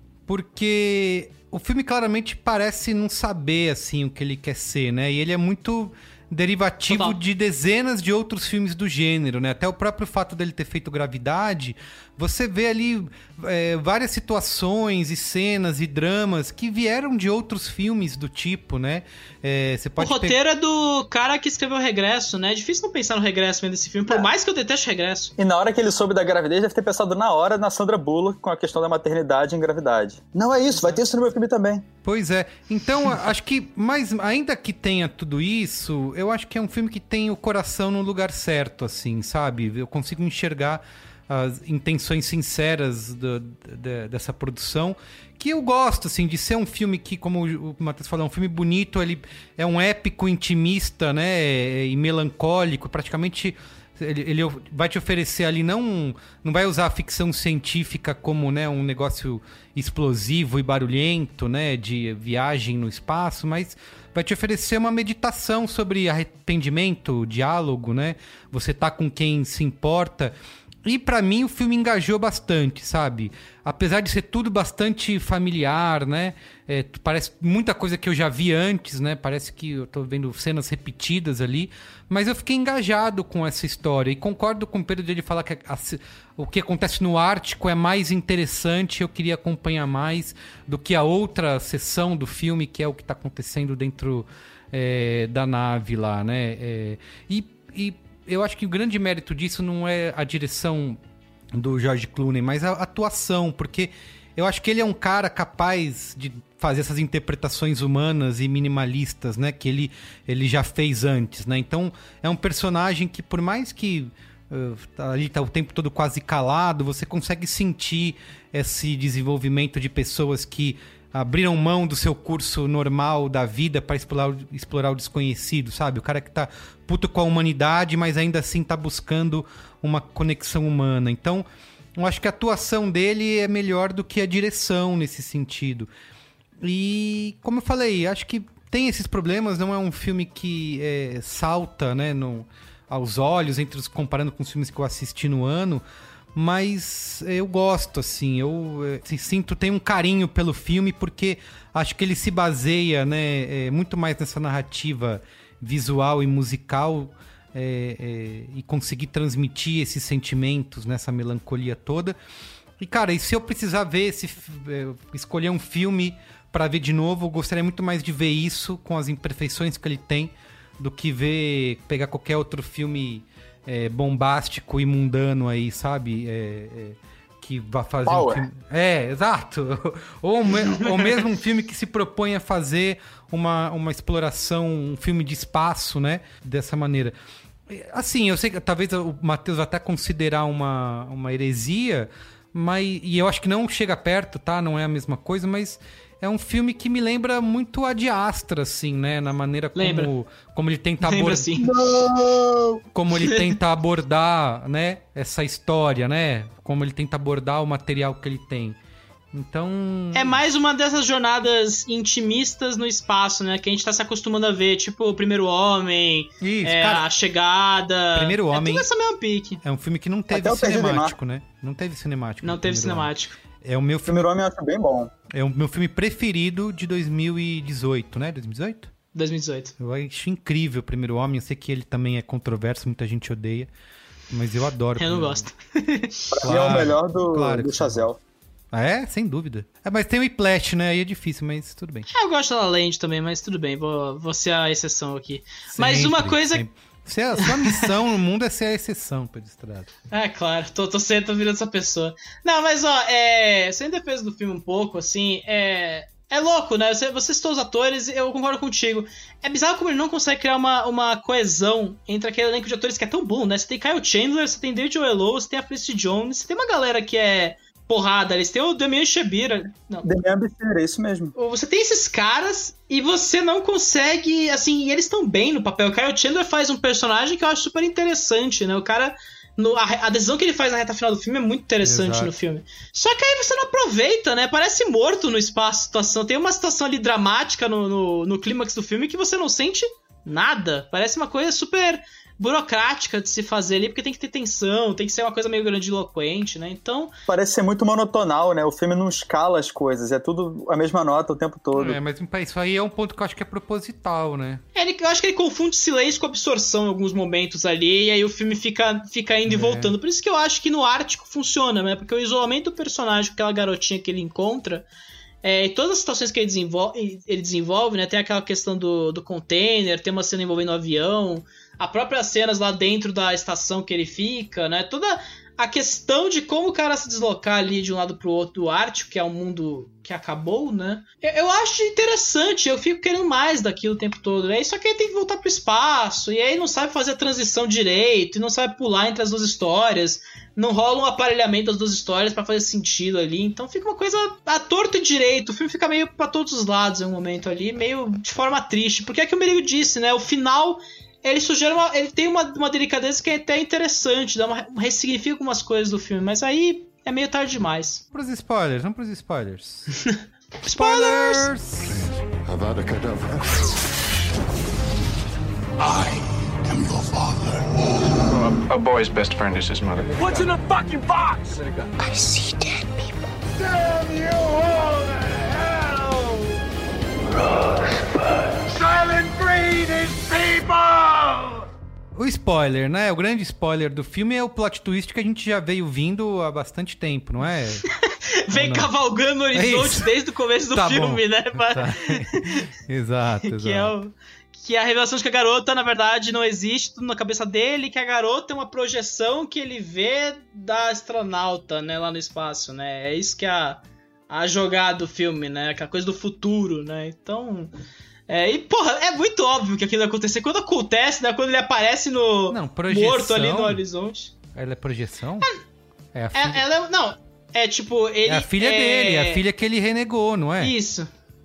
Porque o filme claramente parece não saber assim, o que ele quer ser, né? E ele é muito derivativo Total. de dezenas de outros filmes do gênero, né? Até o próprio fato dele ter feito Gravidade, você vê ali é, várias situações e cenas e dramas que vieram de outros filmes do tipo, né? É, você pode o roteiro pe... é do cara que escreveu o Regresso, né? É difícil não pensar no Regresso vendo esse filme, por é. mais que eu deteste o Regresso. E na hora que ele soube da gravidez, deve ter pensado na hora na Sandra Bullock com a questão da maternidade em Gravidade. Não é isso, vai ter isso no meu filme também. Pois é. Então, acho que, mas ainda que tenha tudo isso, eu acho que é um filme que tem o coração no lugar certo, assim, sabe? Eu consigo enxergar as intenções sinceras do, de, dessa produção, que eu gosto, assim, de ser um filme que, como o Matheus falou, é um filme bonito, ele é um épico intimista, né, e melancólico, praticamente ele, ele vai te oferecer ali, não, não vai usar a ficção científica como, né, um negócio explosivo e barulhento, né, de viagem no espaço, mas vai te oferecer uma meditação sobre arrependimento, diálogo, né, você tá com quem se importa. E pra mim o filme engajou bastante, sabe? Apesar de ser tudo bastante familiar, né? É, parece muita coisa que eu já vi antes, né? Parece que eu tô vendo cenas repetidas ali. Mas eu fiquei engajado com essa história. E concordo com o Pedro de ele falar que a, a, o que acontece no Ártico é mais interessante. Eu queria acompanhar mais do que a outra seção do filme, que é o que tá acontecendo dentro é, da nave lá, né? É, e... e eu acho que o grande mérito disso não é a direção do George Clooney, mas a atuação, porque eu acho que ele é um cara capaz de fazer essas interpretações humanas e minimalistas, né, que ele, ele já fez antes, né? Então, é um personagem que, por mais que uh, ali tá o tempo todo quase calado, você consegue sentir esse desenvolvimento de pessoas que abriram mão do seu curso normal da vida para explorar, explorar o desconhecido, sabe? O cara que tá puto com a humanidade, mas ainda assim tá buscando uma conexão humana. Então, eu acho que a atuação dele é melhor do que a direção nesse sentido. E, como eu falei, acho que tem esses problemas, não é um filme que é, salta, né, no, aos olhos, entre os, comparando com os filmes que eu assisti no ano, mas eu gosto, assim, eu assim, sinto, tenho um carinho pelo filme, porque acho que ele se baseia, né, é, muito mais nessa narrativa visual e musical, é, é, e conseguir transmitir esses sentimentos, nessa melancolia toda. E, cara, e se eu precisar ver esse, é, escolher um filme para ver de novo, eu gostaria muito mais de ver isso, com as imperfeições que ele tem, do que ver, pegar qualquer outro filme É, bombástico e mundano aí, sabe? É, é, que vai fazer Power. um filme... É, exato. ou, me... ou mesmo um filme que se propõe a fazer uma, uma exploração, um filme de espaço, né? Dessa maneira. Assim, eu sei que talvez o Matheus vai até considerar uma, uma heresia, mas, e eu acho que não chega perto, tá? Não é a mesma coisa, mas é um filme que me lembra muito Ad Astra, assim, né? Na maneira como, como ele tenta abordar... Assim. Como ele tenta abordar, né? Essa história, né? Como ele tenta abordar o material que ele tem. Então... É mais uma dessas jornadas intimistas no espaço, né? Que a gente tá se acostumando a ver. Tipo, O Primeiro Homem, Isso, é, cara, A Chegada... Primeiro Homem... É tudo essa mesma pique. É um filme que não teve cinemático, né? Não teve cinemático. Não teve cinemático. Homem. É o meu filme... Primeiro Homem eu acho bem bom. É o meu filme preferido de dois mil e dezoito, né? dois mil e dezoito? dois mil e dezoito. Eu acho incrível o Primeiro Homem. Eu sei que ele também é controverso, muita gente odeia. Mas eu adoro. Eu não gosto. Pra claro, mim é o melhor do, claro do Chazelle. Ah, é? Sem dúvida. É, mas tem o Whiplash, né? Aí é difícil, mas tudo bem. É, eu gosto da La Land também, mas tudo bem. Vou, vou ser a exceção aqui. Sempre, mas uma coisa... Sempre. Se a sua missão no mundo é ser a exceção, Pedro Estrada. É, claro. Tô, tô sendo, tô virando essa pessoa. Não, mas ó, é... Sem defesa do filme um pouco, assim, é... É louco, né? Você, você citou os atores, eu concordo contigo. É bizarro como ele não consegue criar uma, uma coesão entre aquele elenco de atores que é tão bom, né? Você tem Kyle Chandler, você tem David Oyelowo, você tem a Felicity Jones, você tem uma galera que é porrada, eles têm o Damian Shabira. Não. Damian Shabira, é isso mesmo. Você tem esses caras e você não consegue, assim, e eles estão bem no papel. O Kyle Chandler faz um personagem que eu acho super interessante, né? O cara No, a, a decisão que ele faz na reta final do filme é muito interessante. Exato. No filme. Só que aí você não aproveita, né? Parece morto no espaço a situação. Tem uma situação ali dramática no, no, no clímax do filme que você não sente nada. Parece uma coisa super burocrática de se fazer ali, porque tem que ter tensão, tem que ser uma coisa meio grandiloquente, né? Então... Parece ser muito monotonal, né? O filme não escala as coisas, é tudo a mesma nota o tempo todo. É, mas isso aí é um ponto que eu acho que é proposital, né? É, ele, eu acho que ele confunde silêncio com absorção em alguns momentos ali, e aí o filme fica, fica indo é. e voltando. Por isso que eu acho que no Ártico funciona, né? Porque o isolamento do personagem, aquela garotinha que ele encontra... É, e todas as situações que ele desenvolve, ele desenvolve, né? Tem aquela questão do, do container, tem uma cena envolvendo o avião, as próprias cenas lá dentro da estação que ele fica, né? Toda a questão de como o cara se deslocar ali de um lado pro outro do Ártico, que é um mundo que acabou, né? Eu, eu acho interessante, eu fico querendo mais daquilo o tempo todo, né? Só que aí tem que voltar pro espaço, e aí não sabe fazer a transição direito, e não sabe pular entre as duas histórias, não rola um aparelhamento das duas histórias pra fazer sentido ali, então fica uma coisa a torto e direito, o filme fica meio pra todos os lados em um momento ali, meio de forma triste, porque é que o Merigo disse, né? O final... Ele sugere uma, ele tem uma, uma delicadeza que é até interessante, dá uma, ressignifica algumas coisas do filme, mas aí é meio tarde demais. Pros spoilers, vamos pros spoilers. Spoilers! Avada Kedavra. I am your father. A, a boy's best friend is his mother. What's in the fucking box? I see dead people. Damn you all to hell! Rosebud. Silent Breed is people! O spoiler, né? O grande spoiler do filme é o plot twist que a gente já veio vindo há bastante tempo, não é? Vem cavalgando no horizonte é desde o começo do tá filme, bom. né? Tá. Exato, exato. Que é, o, que é a revelação de que a garota, na verdade, não existe, tudo na cabeça dele, que a garota é uma projeção que ele vê da astronauta, né? Lá no espaço, né? É isso que é a, a jogada do filme, né? Aquela coisa do futuro, né? Então... É, e, porra, é muito óbvio que aquilo vai acontecer. Quando acontece, né? Quando ele aparece no não, projeção, morto ali no horizonte. Ela é projeção? É, é a filha... É, ela é, não, é tipo... Ele é a filha é... dele, é a filha que ele renegou, não é? Isso.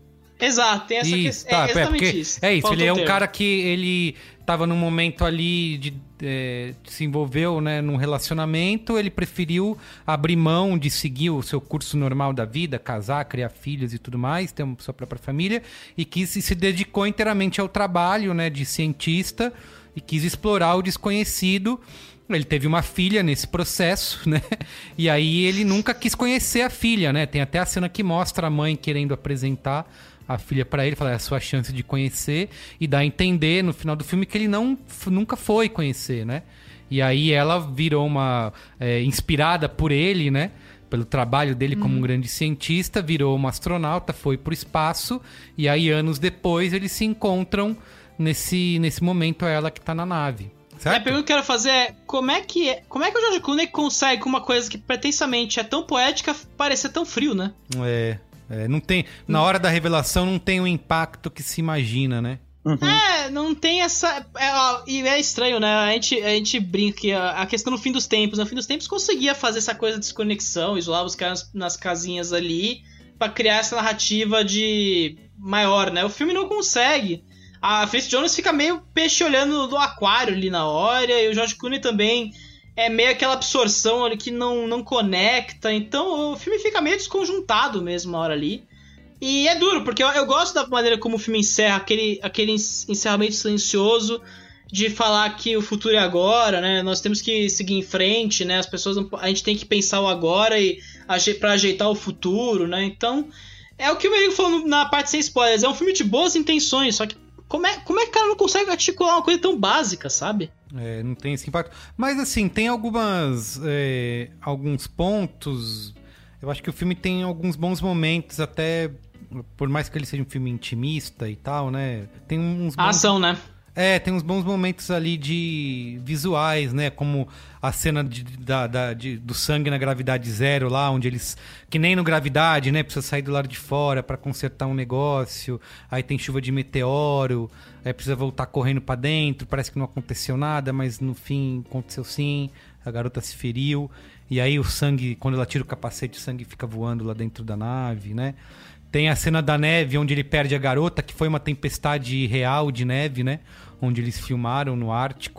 Exato, tem essa isso, questão. Tá, é exatamente é, isso. É isso, Falta ele é um termo. cara que ele tava num momento ali de... É, se envolveu, né, num relacionamento, ele preferiu abrir mão de seguir o seu curso normal da vida, casar, criar filhos e tudo mais, ter uma sua própria família, e quis e se dedicou inteiramente ao trabalho, né, de cientista e quis explorar o desconhecido. Ele teve uma filha nesse processo, né? E aí ele nunca quis conhecer a filha, né? Tem até a cena que mostra a mãe querendo apresentar a filha pra ele, falar, é a sua chance de conhecer, e dá a entender no final do filme que ele não, nunca foi conhecer, né? E aí ela virou uma... É, inspirada por ele, né? Pelo trabalho dele como um grande cientista, virou uma astronauta, foi pro espaço, e aí anos depois eles se encontram nesse, nesse momento, ela que tá na nave. Certo? A pergunta que eu quero fazer é, como é que, é, como é que o George Clooney consegue com uma coisa que pretensamente é tão poética parecer tão frio, né? É... É, não tem, na hora da revelação não tem o impacto que se imagina, né? Uhum. É, não tem essa... É, ó, e é estranho, né? A gente, a gente brinca que a, a questão no fim dos tempos. No fim dos tempos conseguia fazer essa coisa de desconexão, isolar os caras nas casinhas ali pra criar essa narrativa de maior, né? O filme não consegue. A Felicity Jones fica meio peixe olhando do aquário ali na hora, e o George Clooney também... É meio aquela absorção ali que não, não conecta. Então o filme fica meio desconjuntado mesmo na hora ali. E é duro, porque eu, eu gosto da maneira como o filme encerra, aquele, aquele encerramento silencioso de falar que o futuro é agora, né? Nós temos que seguir em frente, né? As pessoas não, a gente tem que pensar o agora e para ajeitar o futuro, né? Então é o que o Merigo falou na parte sem spoilers. É um filme de boas intenções, só que como é, como é que o cara não consegue articular uma coisa tão básica, sabe? É, não tem esse impacto. Mas assim, tem algumas é, alguns pontos. Eu acho que o filme tem alguns bons momentos, até por mais que ele seja um filme intimista e tal, né? Tem uns bons... A ação, né? É, tem uns bons momentos ali de visuais, né? Como a cena de, da, da, de, do sangue na gravidade zero lá, onde eles... Que nem no Gravidade, né? Precisa sair do lado de fora pra consertar um negócio. Aí tem chuva de meteoro. Aí precisa voltar correndo pra dentro. Parece que não aconteceu nada, mas no fim aconteceu sim. A garota se feriu. E aí o sangue, quando ela tira o capacete, o sangue fica voando lá dentro da nave, né? Tem a cena da neve, onde ele perde a garota, que foi uma tempestade real de neve, né? Onde eles filmaram no Ártico.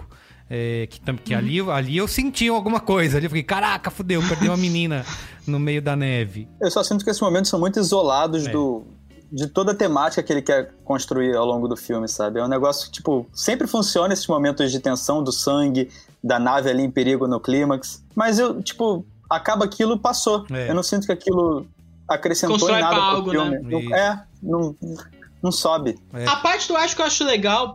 É, que que uhum. ali, ali eu senti alguma coisa. Ali eu fiquei, caraca, fudeu, perdi uma menina no meio da neve. Eu só sinto que esses momentos são muito isolados é. do, de toda a temática que ele quer construir ao longo do filme, sabe? É um negócio que, tipo, sempre funciona esses momentos de tensão do sangue, da nave ali em perigo no clímax. Mas eu, tipo, acaba aquilo, passou. É. Eu não sinto que aquilo acrescentou Constrói em nada pro algo, filme. Né? Não, é, não... Não sobe. É. A parte do acho que eu acho legal,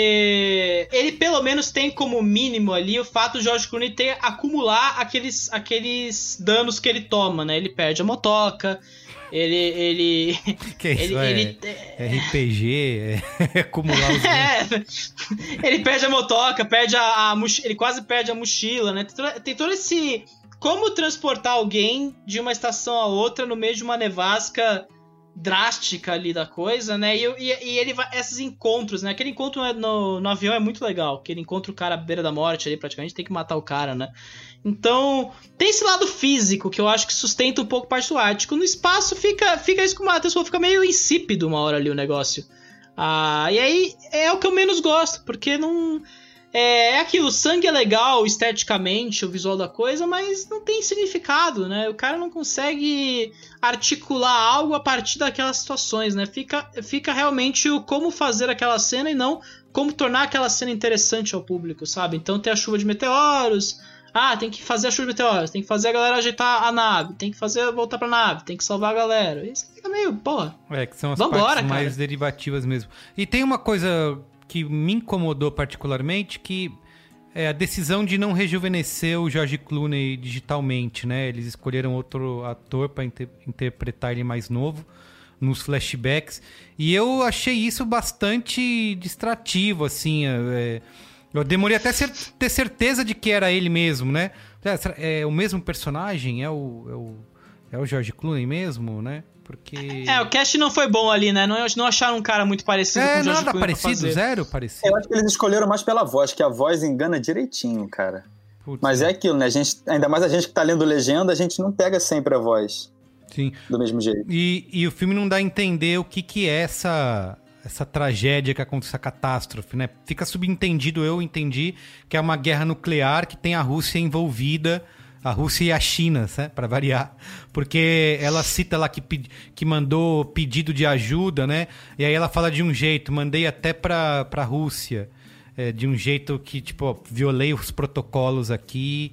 porque ele pelo menos tem como mínimo ali o fato do George Clooney ter acumular aqueles, aqueles danos que ele toma, né? Ele perde a motoca, ele... ele que isso, ele, é, ele, é R P G, é acumular os danos. É, ele perde a motoca, perde a, a mochila, ele quase perde a mochila, né? Tem todo, tem todo esse... Como transportar alguém de uma estação a outra no meio de uma nevasca drástica ali da coisa, né? E, e, e ele vai... Esses encontros, né? Aquele encontro no, no avião é muito legal. Que ele encontra o cara à beira da morte ali, praticamente tem que matar o cara, né? Então, tem esse lado físico que eu acho que sustenta um pouco a parte do ático. No espaço fica, fica isso que o Matheus falou, fica meio insípido uma hora ali o negócio. Ah, e aí é o que eu menos gosto, porque não... É, é aquilo, o sangue é legal esteticamente, o visual da coisa, mas não tem significado, né? O cara não consegue articular algo a partir daquelas situações, né? Fica, fica realmente o como fazer aquela cena e não como tornar aquela cena interessante ao público, sabe? Então tem a chuva de meteoros, ah, tem que fazer a chuva de meteoros, tem que fazer a galera ajeitar a nave, tem que fazer voltar pra nave, tem que salvar a galera. Isso fica meio, porra. É, que são as Vambora, partes mais cara. derivativas mesmo. E tem uma coisa que me incomodou particularmente, que é a decisão de não rejuvenescer o George Clooney digitalmente, né? Eles escolheram outro ator para inter- interpretar ele mais novo nos flashbacks, e eu achei isso bastante distrativo, assim, é, eu demorei até ser, ter certeza de que era ele mesmo, né? É, é o mesmo personagem? É o, é o, é o George Clooney mesmo, né? Porque... É, o cast não foi bom ali, né? Não, não acharam um cara muito parecido é, com o George nada Clooney parecido, zero parecido. Eu acho que eles escolheram mais pela voz, que a voz engana direitinho, cara. Putz, Mas é. é aquilo, né? A gente, ainda mais a gente que tá lendo legenda, a gente não pega sempre a voz. Sim. Do mesmo jeito. E, e o filme não dá a entender o que, que é essa, essa tragédia que acontece, essa catástrofe, né? Fica subentendido, eu entendi, que é uma guerra nuclear que tem a Rússia envolvida, a Rússia e a China, né? Para variar. Porque ela cita lá que, que mandou pedido de ajuda, né? E aí ela fala de um jeito, mandei até pra, pra Rússia. É, de um jeito que, tipo, ó, violei os protocolos aqui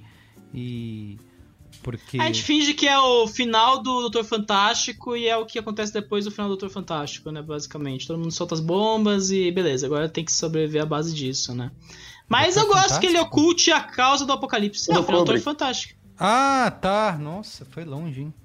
e... Porque... A gente finge que é o final do Doutor Fantástico e é o que acontece depois do final do Doutor Fantástico, né? Basicamente. Todo mundo solta as bombas e beleza, agora tem que sobreviver à base disso, né? Mas Doutor eu gosto Fantástico? Que ele oculte a causa do apocalipse. Não, o final do Doutor Fantástico. Ah, tá. Nossa, foi longe, hein?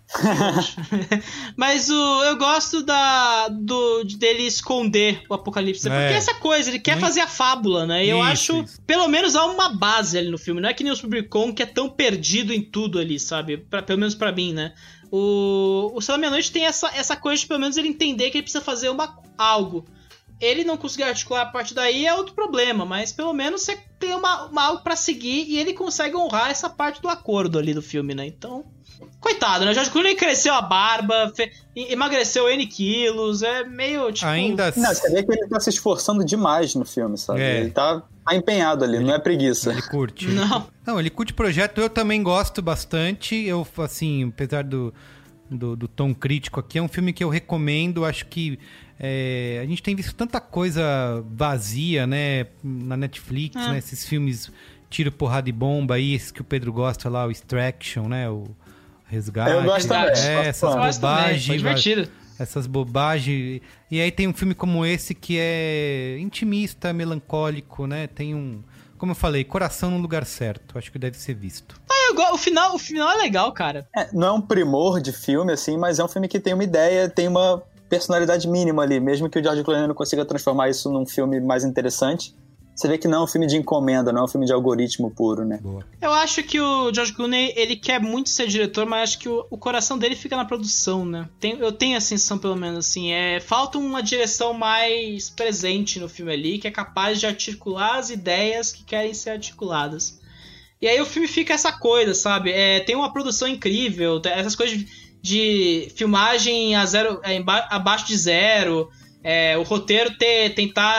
Mas o, eu gosto da, do, dele esconder o apocalipse. É. Porque essa coisa, ele quer Muito... fazer a fábula, né? E isso, eu acho, isso. Pelo menos há uma base ali no filme. Não é que nem o Rubicon, que é tão perdido em tudo ali, sabe? Pra, pelo menos pra mim, né? O, o Céu da Meia-Noite tem essa, essa coisa de pelo menos ele entender que ele precisa fazer uma, algo. Ele não conseguir articular a partir daí é outro problema, mas pelo menos você tem uma, uma algo pra seguir e ele consegue honrar essa parte do acordo ali do filme, né? Então, coitado, né? O George Clooney cresceu a barba, fe... emagreceu N quilos, é meio tipo... Ainda... Não, você vê que ele tá se esforçando demais no filme, sabe? É. Ele tá empenhado ali, ele, não é preguiça. Ele curte. Não. Não, ele curte o projeto, eu também gosto bastante. Eu, assim, apesar do, do, do tom crítico aqui, é um filme que eu recomendo, acho que É, a gente tem visto tanta coisa vazia, né, na Netflix, é. né, esses filmes tiro, porrada e bomba aí, esse que o Pedro gosta lá, o Extraction, né, o Resgate. Eu gosto também. É, essas bobagens, divertido. essas bobagens. E aí tem um filme como esse que é intimista, melancólico, né, tem um, como eu falei, coração no lugar certo, acho que deve ser visto. Ah, eu, o, final, o final é legal, cara. É, não é um primor de filme, assim, mas é um filme que tem uma ideia, tem uma personalidade mínima ali, mesmo que o George Clooney não consiga transformar isso num filme mais interessante. Você vê que não é um filme de encomenda, não é um filme de algoritmo puro, né? Boa. Eu acho que o George Clooney, ele quer muito ser diretor, mas acho que o, o coração dele fica na produção, né? Tem, eu tenho a sensação, pelo menos, assim, é, falta uma direção mais presente no filme ali, que é capaz de articular as ideias que querem ser articuladas. E aí o filme fica essa coisa, sabe? É, tem uma produção incrível, essas coisas de... de filmagem a zero, é, abaixo de zero, é, o roteiro ter, tentar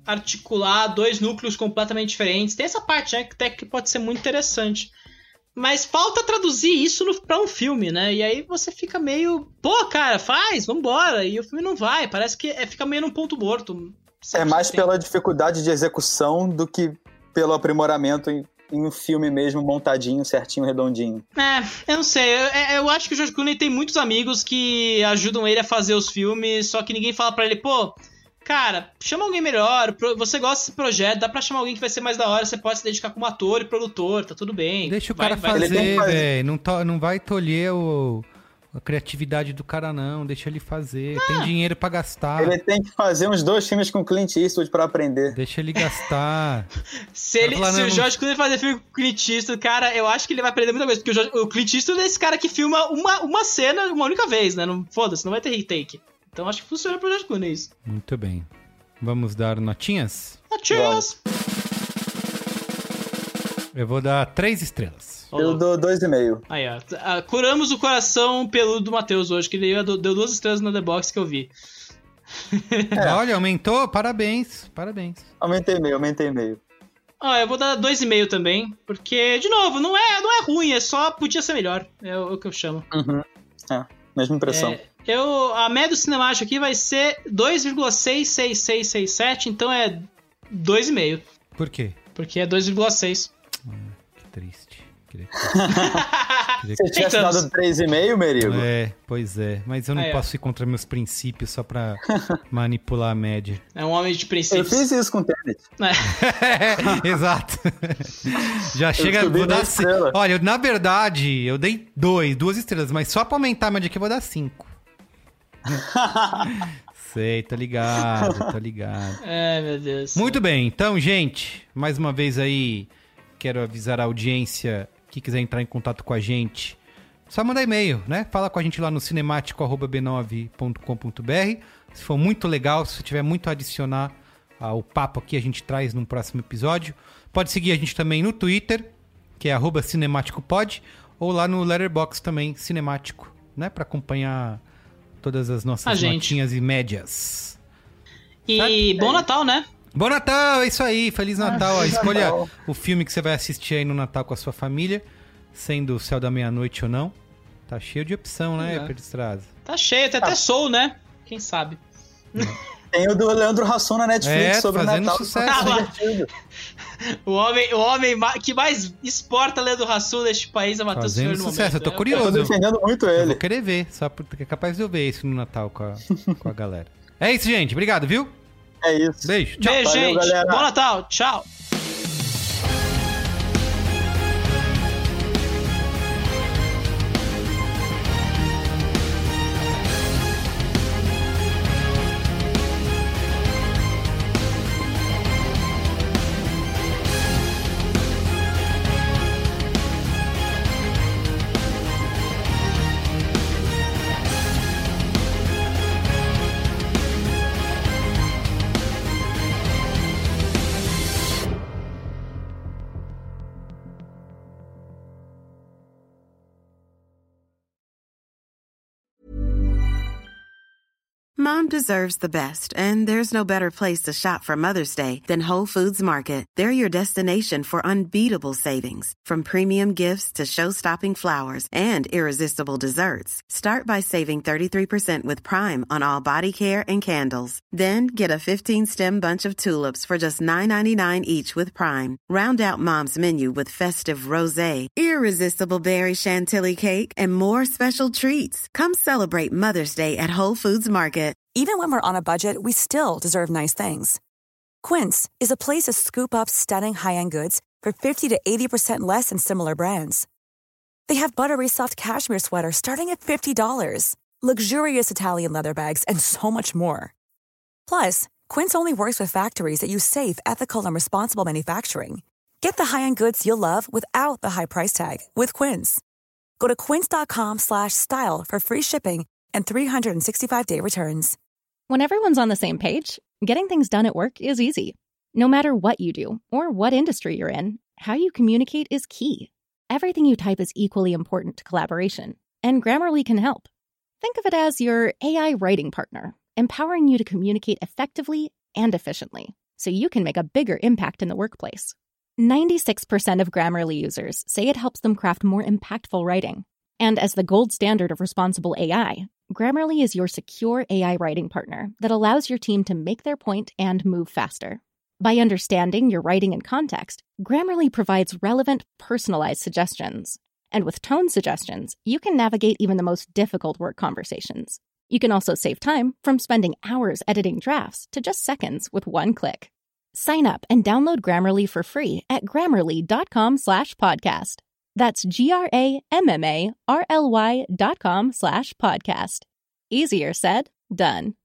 articular dois núcleos completamente diferentes. Tem essa parte, né, que até que pode ser muito interessante. Mas falta traduzir isso no, pra um filme, né? E aí você fica meio... Pô, cara, faz, vambora. E o filme não vai. Parece que é, fica meio num ponto morto. É mais pela dificuldade de execução do que pelo aprimoramento em, em um filme mesmo, montadinho, certinho, redondinho. É, eu não sei. Eu, eu acho que o George Clooney tem muitos amigos que ajudam ele a fazer os filmes, só que ninguém fala pra ele, pô... Cara, chama alguém melhor, você gosta desse projeto, dá pra chamar alguém que vai ser mais da hora, você pode se dedicar como ator e produtor, tá tudo bem. Deixa o vai, cara vai, fazer, velho, não, to, não vai tolher o, a criatividade do cara não, deixa ele fazer, ah, tem dinheiro pra gastar. Ele tem que fazer uns dois filmes com Clint Eastwood pra aprender. Deixa ele gastar. se ele, se o George Clooney fazer filme com o Clint Eastwood, cara, eu acho que ele vai aprender muita coisa, porque o, George, o Clint Eastwood é esse cara que filma uma, uma cena uma única vez, né, não, foda-se, não vai ter retake. Então acho que funciona pro George Clooney isso. Muito bem. Vamos dar notinhas? Notinhas! Eu vou dar três estrelas. Eu dou dois e meio. Aí, ó. Uh, curamos o coração peludo do Matheus hoje, que ele deu duas estrelas na The Box que eu vi. É. Olha, aumentou? Parabéns, parabéns. Aumentei meio, aumentei meio. Ah, eu vou dar dois e meio também, porque, de novo, não é, não é ruim, é só podia ser melhor. É o, é o que eu chamo. Uhum. É, mesma impressão. É... Eu, a média do cinemático aqui vai ser dois vírgula seis seis seis seis sete, então é dois e meio. Por quê? Porque é dois vírgula seis. Hum, que triste. Queria que... Queria que... Você tinha dado três e meio, Merigo? É, pois é. Mas eu não Aí, posso ir contra meus princípios só pra manipular a média. É um homem de princípios. Eu fiz isso com o Tenet. É. Exato. Já chega... Vou dar c... Olha, na verdade, eu dei dois, duas estrelas, mas só pra aumentar a média aqui eu vou dar cinco. Sei, tô ligado, tô ligado. É, meu Deus. Muito bem, então, gente, mais uma vez aí, quero avisar a audiência que quiser entrar em contato com a gente, só mandar e-mail, né? Fala com a gente lá no cinemático arroba b nove ponto com ponto b r. Se for muito legal, se tiver muito a adicionar ao papo aqui, a gente traz num próximo episódio. Pode seguir a gente também no Twitter, que é arroba cinemáticopod, ou lá no Letterboxd também, cinemático, né? Pra acompanhar todas as nossas notinhas e médias. E Sabe? bom Natal, né? Bom Natal, é isso aí. Feliz Natal. Ah, Escolha Natal. O filme que você vai assistir aí no Natal com a sua família, sendo O Céu da Meia-Noite ou não. Tá cheio de opção, né, É. Pedro Estrada? Tá cheio, tem Ah. até Soul, né? Quem sabe? Tem o do Leandro Hassum na Netflix É, sobre o fazendo Natal. sucesso. Tá divertido. O homem, o homem ma- que mais exporta Leandro Hassum neste país é Matheus Fazendo Ferreira no sucesso. momento, Eu tô né? Eu curioso. tô defendendo muito Eu ele. vou querer ver, só porque é capaz de eu ver isso no Natal com a, com a galera. É isso, gente. Obrigado, viu? É isso. Beijo. Tchau. Beijo, Valeu, gente. galera. Bom Natal. Tchau. Mom deserves the best, and there's no better place to shop for Mother's Day than Whole Foods Market. They're your destination for unbeatable savings, from premium gifts to show-stopping flowers and irresistible desserts. Start by saving thirty-three percent with Prime on all body care and candles. Then get a fifteen-stem bunch of tulips for just nine ninety-nine each with Prime. Round out Mom's menu with festive rosé, irresistible berry chantilly cake, and more special treats. Come celebrate Mother's Day at Whole Foods Market. Even when we're on a budget, we still deserve nice things. Quince is a place to scoop up stunning high-end goods for fifty to eighty percent less than similar brands. They have buttery soft cashmere sweaters starting at fifty dollars, luxurious Italian leather bags, and so much more. Plus, Quince only works with factories that use safe, ethical, and responsible manufacturing. Get the high-end goods you'll love without the high price tag with Quince. Go to quince.com slash style for free shipping and three sixty-five day returns. When everyone's on the same page, getting things done at work is easy. No matter what you do or what industry you're in, how you communicate is key. Everything you type is equally important to collaboration, and Grammarly can help. Think of it as your A I writing partner, empowering you to communicate effectively and efficiently. so you can make a bigger impact in the workplace. ninety-six percent of Grammarly users say it helps them craft more impactful writing. And as the gold standard of responsible A I, Grammarly is your secure A I writing partner that allows your team to make their point and move faster. By understanding your writing and context, Grammarly provides relevant, personalized suggestions. And with tone suggestions, you can navigate even the most difficult work conversations. You can also save time from spending hours editing drafts to just seconds with one click. Sign up and download Grammarly for free at grammarly.com slash podcast. That's G-R-A-M-M-A-R-L-Y dot com slash podcast. Easier said, done.